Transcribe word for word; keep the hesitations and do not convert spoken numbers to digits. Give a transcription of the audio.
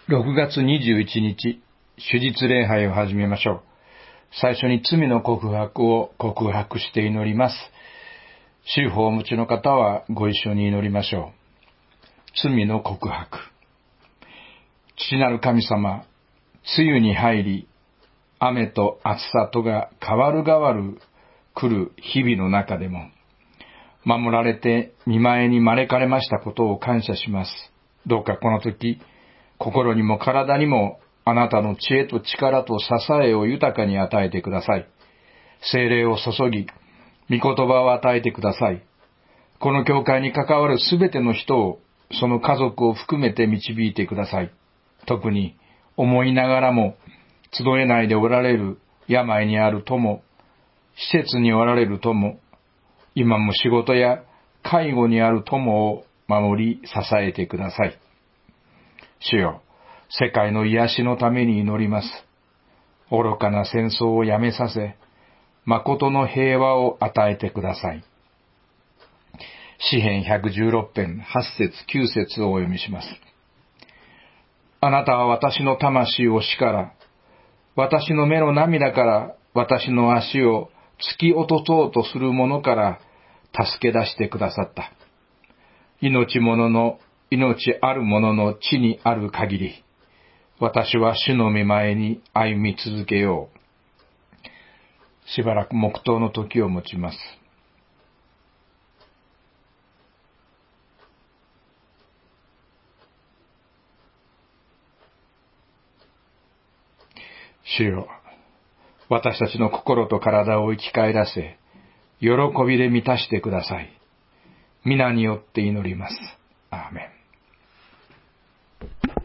ろくがつにじゅういちにち、主日礼拝を始めましょう。最初に罪の告白を告白して祈ります。宗法をお持ちの方はご一緒に祈りましょう。罪の告白。父なる神様、梅雨に入り、雨と暑さとが変わる変わる来る日々の中でも、守られて見舞いに招かれましたことを感謝します。どうかこの時、心にも体にもあなたの知恵と力と支えを豊かに与えてください。聖霊を注ぎ、御言葉を与えてください。この教会に関わるすべての人を、その家族を含めて導いてください。特に思いながらも集えないでおられる病にある友、施設におられる友、今も仕事や介護にある友を守り支えてください。主よ、世界の癒しのために祈ります。愚かな戦争をやめさせ、誠の平和を与えてください。詩編ひゃくじゅうろく編はち節きゅう節をお読みします。あなたは私の魂を死から、私の目の涙から、私の足を突き落とそうとする者から助け出してくださった。命ものの命あるものの地にある限り、私は主の御前に歩み続けよう。しばらく黙祷の時を持ちます。主よ、私たちの心と体を生き返らせ、喜びで満たしてください。皆によって祈ります。アーメン。